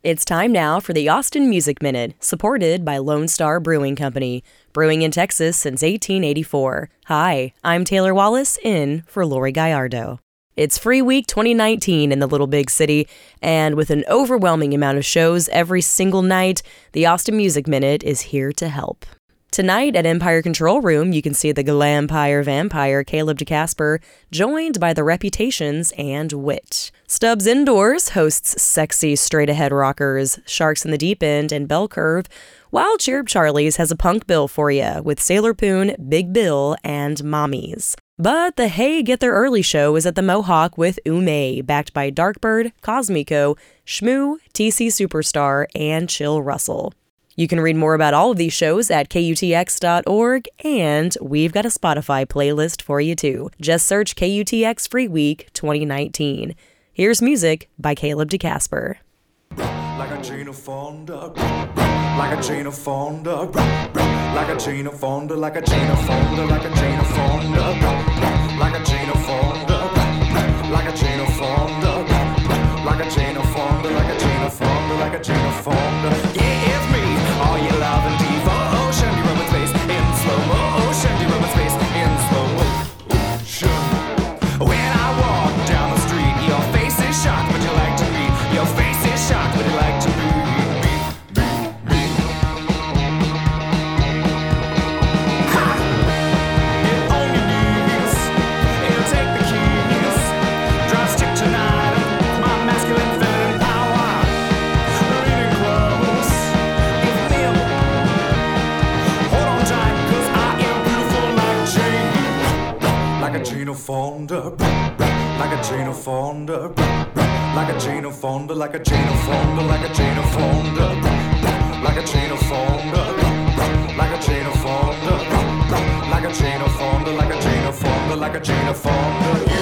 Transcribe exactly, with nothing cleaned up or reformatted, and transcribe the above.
It's time now for the Austin Music Minute, supported by Lone Star Brewing Company, brewing in Texas since eighteen eighty-four. Hi, I'm Taylor Wallace, in for Lori Gallardo. It's Free Week twenty nineteen in the Little Big City, and with an overwhelming amount of shows every single night, the Austin Music Minute is here to help. Tonight at Empire Control Room, you can see the Glampire Vampire Caleb DeCasper, joined by the Reputations and Wit. Stubbs Indoors hosts sexy straight-ahead rockers, Sharks in the Deep End, and Bell Curve, while Chirp Charlie's has a punk bill for you with Sailor Poon, Big Bill, and Mommies. But the Hey Get There Early show is at the Mohawk with Ume, backed by Darkbird, Cosmico, Shmoo, T C Superstar, and Chill Russell. You can read more about all of these shows at K U T X dot org, and we've got a Spotify playlist for you too. Just search K U T X Free Week twenty nineteen. Here's music by Caleb DeCasper. Like a Gina Fonda, like a Gina Fonda, like a Gina Fonda, like a Gina Fonda, like a Gina Fonda, like a Gina Fonda, like a Gina Fonda, like a Gina Fonda, like a Gina Fonda, like a Gina Fonda. Yeah, it's me, all you love and devotion. You run with space in slow motion. You run with space in slow motion. When I walk down the street, your face is shocked, but you like to be. Your face is shocked, but you like to be. Gina Fonda, like a Gina Fonda, like a Gina Fonda, like a Gina Fonda, like a Gina Fonda, like a Gina Fonda, like a Gina Fonda, like a Gina Fonda, like a Gina Fonda, like a Gina Fonda.